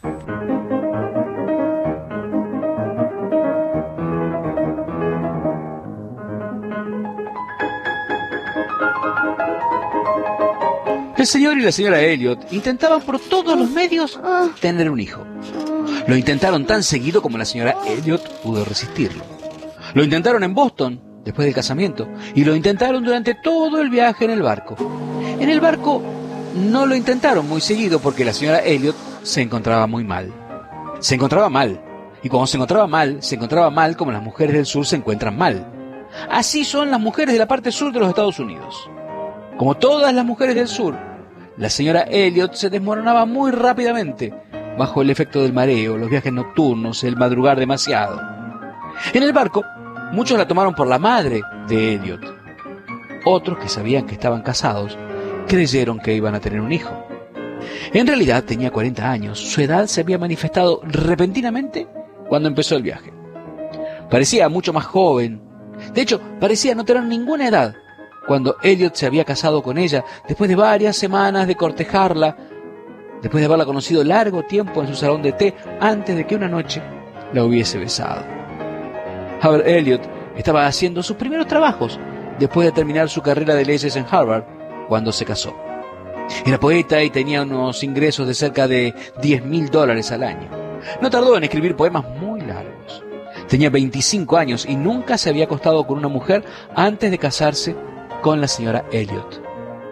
El señor y la señora Elliot intentaban por todos los medios tener un hijo. Lo intentaron tan seguido como la señora Elliot pudo resistirlo. Lo intentaron en Boston, después del casamiento, y lo intentaron durante todo el viaje en el barco. En el barco no lo intentaron muy seguido porque la señora Elliot se encontraba muy mal. Se encontraba mal. Y cuando se encontraba mal como las mujeres del sur se encuentran mal. Así son las mujeres de la parte sur de los Estados Unidos. Como todas las mujeres del sur, la señora Elliot se desmoronaba muy rápidamente bajo el efecto del mareo, los viajes nocturnos, el madrugar demasiado. En el barco, muchos la tomaron por la madre de Elliot. Otros, que sabían que estaban casados, creyeron que iban a tener un hijo. En realidad tenía 40 años. Su edad se había manifestado repentinamente cuando empezó el viaje. Parecía mucho más joven. De hecho, parecía no tener ninguna edad cuando Elliot se había casado con ella, después de varias semanas de cortejarla, después de haberla conocido largo tiempo en su salón de té, antes de que una noche la hubiese besado. Howard Elliot estaba haciendo sus primeros trabajos después de terminar su carrera de leyes en Harvard cuando se casó. Era poeta y tenía unos ingresos de cerca de $10,000 al año. No tardó en escribir poemas muy largos. Tenía 25 años y nunca se había acostado con una mujer antes de casarse con la señora Elliot.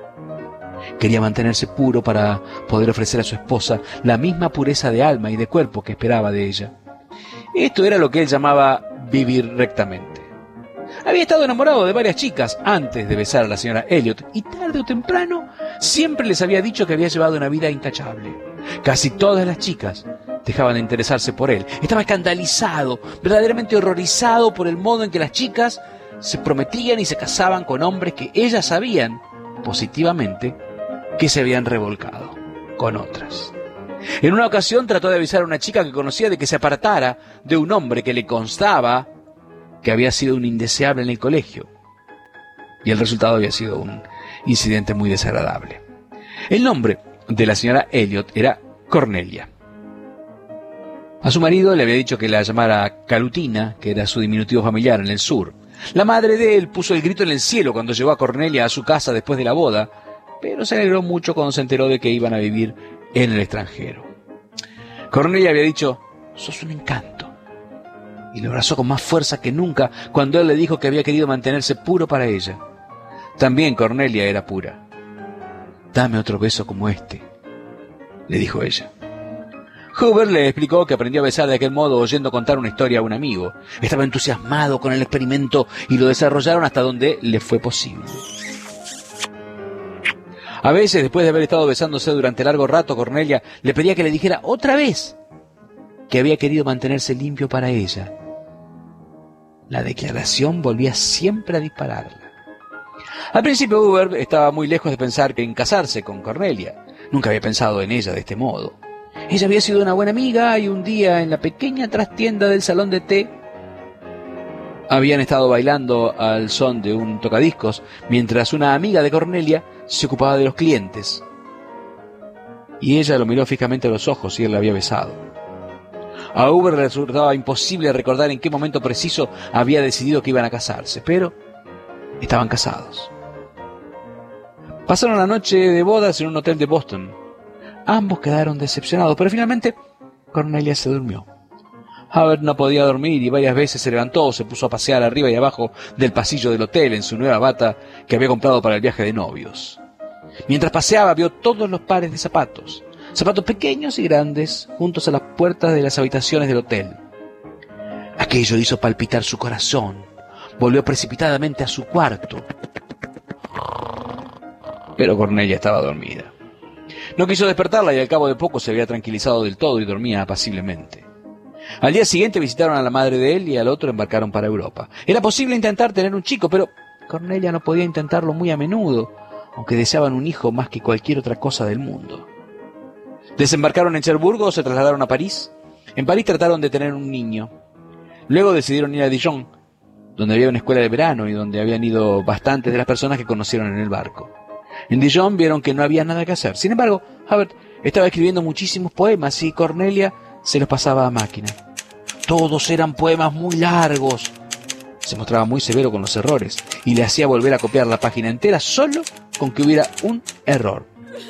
Quería mantenerse puro para poder ofrecer a su esposa la misma pureza de alma y de cuerpo que esperaba de ella. Esto era lo que él llamaba vivir rectamente. Había estado enamorado de varias chicas antes de besar a la señora Elliot y tarde o temprano siempre les había dicho que había llevado una vida intachable. Casi todas las chicas dejaban de interesarse por él. Estaba escandalizado, verdaderamente horrorizado por el modo en que las chicas se prometían y se casaban con hombres que ellas sabían, positivamente, que se habían revolcado con otras. En una ocasión trató de avisar a una chica que conocía de que se apartara de un hombre que le constaba que había sido un indeseable en el colegio. Y el resultado había sido un incidente muy desagradable. El nombre de la señora Elliot era Cornelia. A su marido le había dicho que la llamara Calutina, que era su diminutivo familiar en el sur. La madre de él puso el grito en el cielo cuando llevó a Cornelia a su casa después de la boda, pero se alegró mucho cuando se enteró de que iban a vivir en el extranjero. Cornelia había dicho: «Sos un encanto», y lo abrazó con más fuerza que nunca cuando él le dijo que había querido mantenerse puro para ella. También Cornelia era pura. «Dame otro beso como este», le dijo ella. Hoover le explicó que aprendió a besar de aquel modo oyendo contar una historia a un amigo. Estaba entusiasmado con el experimento y lo desarrollaron hasta donde le fue posible. A veces, después de haber estado besándose durante largo rato, Cornelia le pedía que le dijera otra vez que había querido mantenerse limpio para ella. La declaración volvía siempre a dispararla. Al principio Hoover estaba muy lejos de pensar en casarse con Cornelia. Nunca había pensado en ella de este modo. Ella había sido una buena amiga y un día en la pequeña trastienda del salón de té habían estado bailando al son de un tocadiscos mientras una amiga de Cornelia se ocupaba de los clientes. Y ella lo miró fijamente a los ojos y él la había besado. A Hoover le resultaba imposible recordar en qué momento preciso había decidido que iban a casarse, pero estaban casados. Pasaron la noche de bodas en un hotel de Boston. Ambos quedaron decepcionados, pero finalmente Cornelia se durmió. Howard no podía dormir y varias veces se levantó o se puso a pasear arriba y abajo del pasillo del hotel en su nueva bata que había comprado para el viaje de novios. Mientras paseaba vio todos los pares de zapatos, zapatos pequeños y grandes, juntos a las puertas de las habitaciones del hotel. Aquello le hizo palpitar su corazón. Volvió precipitadamente a su cuarto. Pero Cornelia estaba dormida. No quiso despertarla y al cabo de poco se había tranquilizado del todo y dormía apaciblemente. Al día siguiente visitaron a la madre de él y al otro embarcaron para Europa. Era posible intentar tener un chico, pero Cornelia no podía intentarlo muy a menudo, aunque deseaban un hijo más que cualquier otra cosa del mundo. Desembarcaron en Cherburgo, se trasladaron a París. En París trataron de tener un niño. Luego decidieron ir a Dijon, donde había una escuela de verano y donde habían ido bastantes de las personas que conocieron en el barco. En Dijon vieron que no había nada que hacer. Sin embargo, Howard estaba escribiendo muchísimos poemas y Cornelia se los pasaba a máquina. Todos eran poemas muy largos. Se mostraba muy severo con los errores y le hacía volver a copiar la página entera solo con que hubiera un error.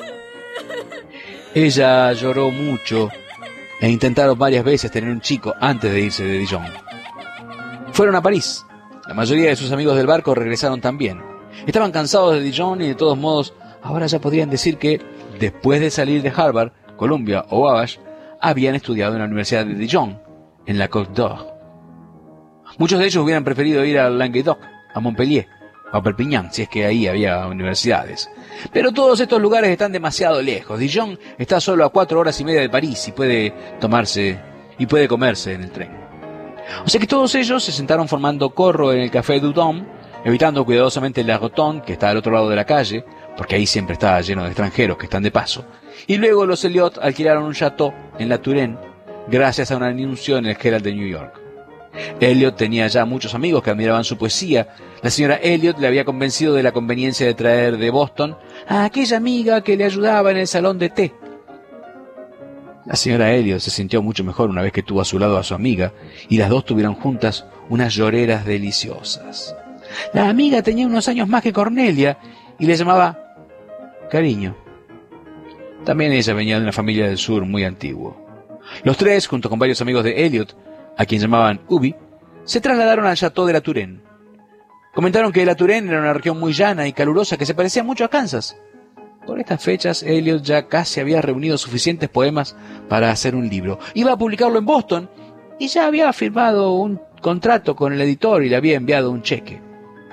Ella lloró mucho e intentaron varias veces tener un chico antes de irse de Dijon. Fueron a París. La mayoría de sus amigos del barco regresaron también. Estaban cansados de Dijon y de todos modos ahora ya podrían decir que, después de salir de Harvard, Columbia o Babbage, habían estudiado en la Universidad de Dijon, en la Côte d'Or. Muchos de ellos hubieran preferido ir a Languedoc, a Montpellier, o a Perpignan, si es que ahí había universidades. Pero todos estos lugares están demasiado lejos. Dijon está solo a 4 horas y media de París y puede comerse en el tren. O sea que todos ellos se sentaron formando corro en el Café du Dôme, evitando cuidadosamente la rotonde, que está al otro lado de la calle, porque ahí siempre está lleno de extranjeros que están de paso. Y luego los Elliot alquilaron un chateau en La Touraine, gracias a un anuncio en el Herald de New York. Elliot tenía ya muchos amigos que admiraban su poesía. La señora Elliot le había convencido de la conveniencia de traer de Boston a aquella amiga que le ayudaba en el salón de té. La señora Elliot se sintió mucho mejor una vez que tuvo a su lado a su amiga y las dos tuvieron juntas unas lloreras deliciosas. La amiga tenía unos años más que Cornelia y le llamaba cariño. También ella venía de una familia del sur muy antiguo. Los tres, junto con varios amigos de Elliot, a quien llamaban Ubi, se trasladaron al Chateau de La Touraine. Comentaron que La Touraine era una región muy llana y calurosa que se parecía mucho a Kansas. Por estas fechas, Elliot ya casi había reunido suficientes poemas para hacer un libro. Iba a publicarlo en Boston y ya había firmado un contrato con el editor y le había enviado un cheque.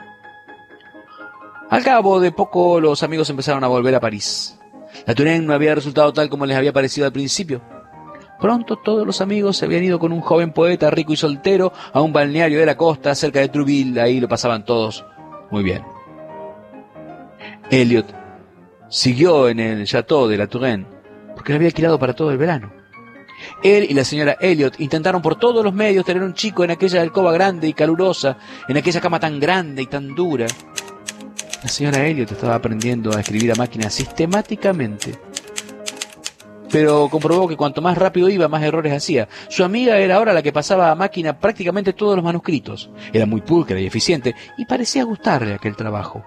Al cabo de poco, los amigos empezaron a volver a París. La Touraine no había resultado tal como les había parecido al principio. Pronto todos los amigos se habían ido con un joven poeta rico y soltero a un balneario de la costa cerca de Trouville. Ahí lo pasaban todos muy bien. Elliot siguió en el Chateau de La Touraine porque lo había alquilado para todo el verano. Él y la señora Elliot intentaron por todos los medios tener un chico en aquella alcoba grande y calurosa, en aquella cama tan grande y tan dura. La señora Elliot estaba aprendiendo a escribir a máquina sistemáticamente, pero comprobó que cuanto más rápido iba, más errores hacía. Su amiga era ahora la que pasaba a máquina prácticamente todos los manuscritos. Era muy pulcra y eficiente, y parecía gustarle aquel trabajo.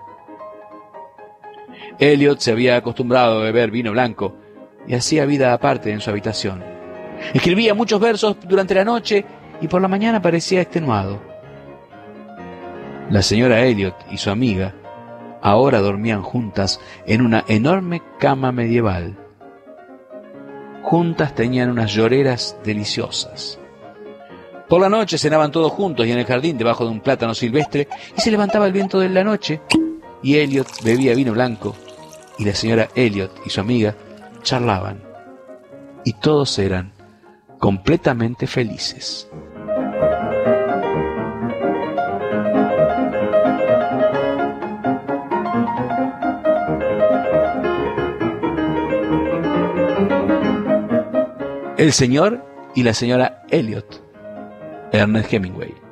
Elliot se había acostumbrado a beber vino blanco, y hacía vida aparte en su habitación. Escribía muchos versos durante la noche, y por la mañana parecía extenuado. La señora Elliot y su amiga ahora dormían juntas en una enorme cama medieval. Juntas tenían unas lloreras deliciosas. Por la noche cenaban todos juntos y en el jardín debajo de un plátano silvestre, y se levantaba el viento de la noche y Elliot bebía vino blanco y la señora Elliot y su amiga charlaban y todos eran completamente felices. El señor y la señora Elliot, Ernest Hemingway.